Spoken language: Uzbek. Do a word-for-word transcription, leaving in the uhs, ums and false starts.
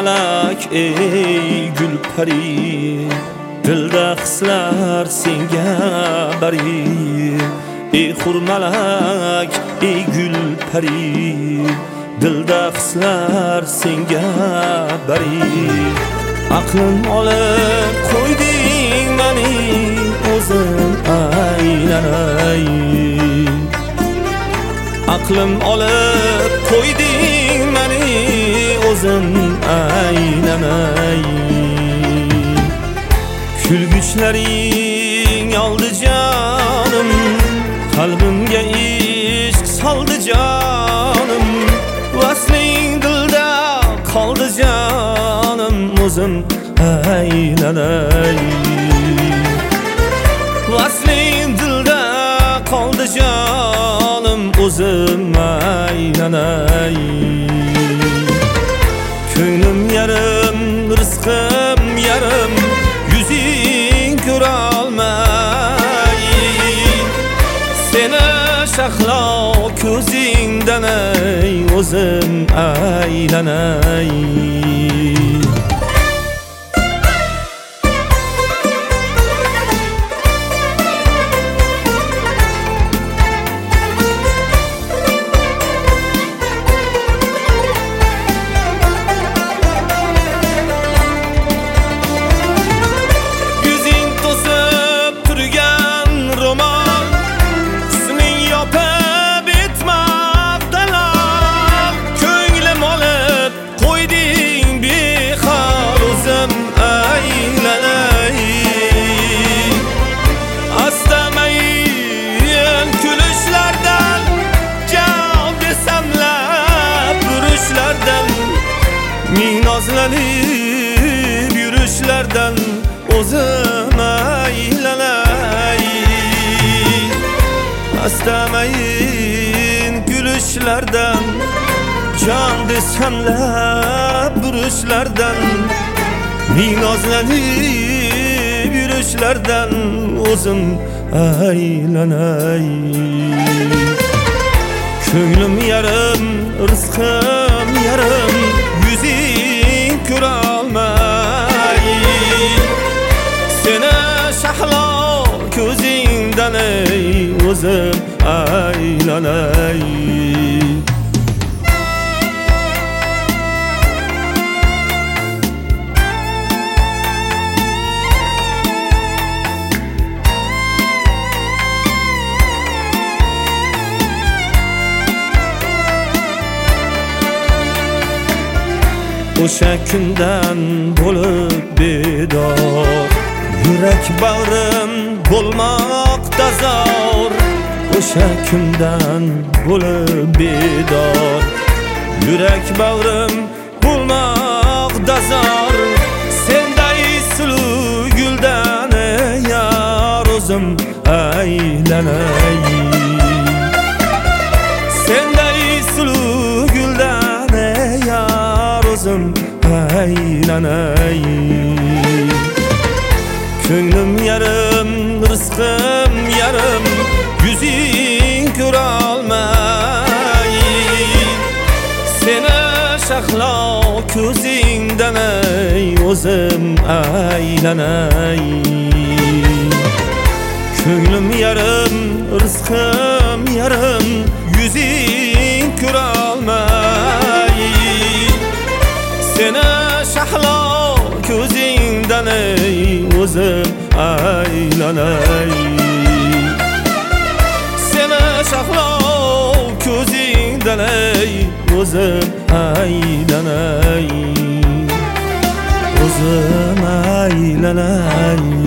malak ey gul pari, dilda hislar senga bari. Ey hur malak ey gul pari, dilda hislar senga bari. Aqlim olib qo'yding meni o'zim aylanay. Aqlim olib qo'yding meni o'zim aylanay. Kulguchlaring oldi jonim, qalbimga ishq soldi jonim. Vasling dilda qoldi jonim, o'zim aylanay. Vasling dilda qoldi jonim, o'zim aylanay. Ko'nglim yarim, rizqim yarim, yuzing ko'ra olmay. Seni shahlo ko'zingdan ey o'zim aylanay. Minozlanib yurishlardan o'zim aylanay. Astamayin gulishlardan, jon desamlab burishlardan. Minozlanib yurishlardan o'zim aylanay. Ko'nglim yarim, rizqim yarim, yuzing ko'ra olmay. Seni shahlo ko'zingdan ey o'zim aylanay. O'sha kundan bo'lib bedor, yurak bag'rim bo'lmoqda zor. O'sha kundan bo'lib bedor, yurak bag'rim bo'lmoqda zor. Senday suluv guldan yar o'zim aylanay. Senday suluv guldan yar o'zim aylanay. Ko'nglim yarim, rizqim yarim, yuzing ko'ra olmay. Seni shahlo ko'zingdan ey o'zim aylanay. Ko'nglim yarim, rizqim yarim, yuzing ko'ra olmay. Seni shahlo ko'zingdan ey o'zim aylanay. Seni shahlo ko'zingdan ey o'zim aylanay. O'zim aylanay.